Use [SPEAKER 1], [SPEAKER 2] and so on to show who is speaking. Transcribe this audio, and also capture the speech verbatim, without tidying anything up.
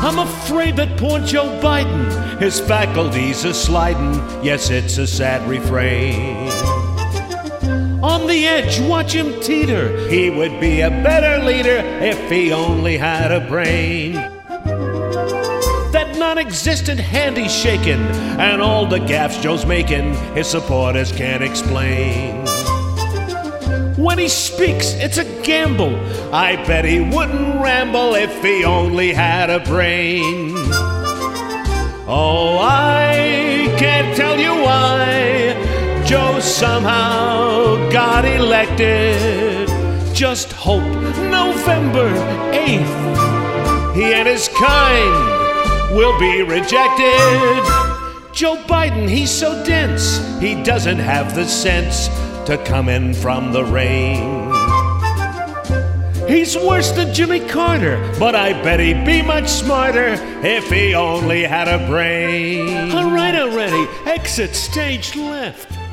[SPEAKER 1] I'm afraid that poor Joe Biden, his faculties are sliding. Yes, it's a sad refrain. On the edge, watch him teeter. He would be a better leader if he only had a brain. That non-existent hand he's shaking, and all the gaffes Joe's making, his supporters can't explain. When he speaks, it's a gamble. I bet he wouldn't ramble if he only had a brain. Oh, I can't tell you why Joe somehow got elected. Just hope November eighth he and his kind will be rejected. Joe Biden, he's so dense, he doesn't have the sense to come in from the rain. He's worse than Jimmy Carter, but I bet he'd be much smarter if he only had a brain. All right already, exit stage left.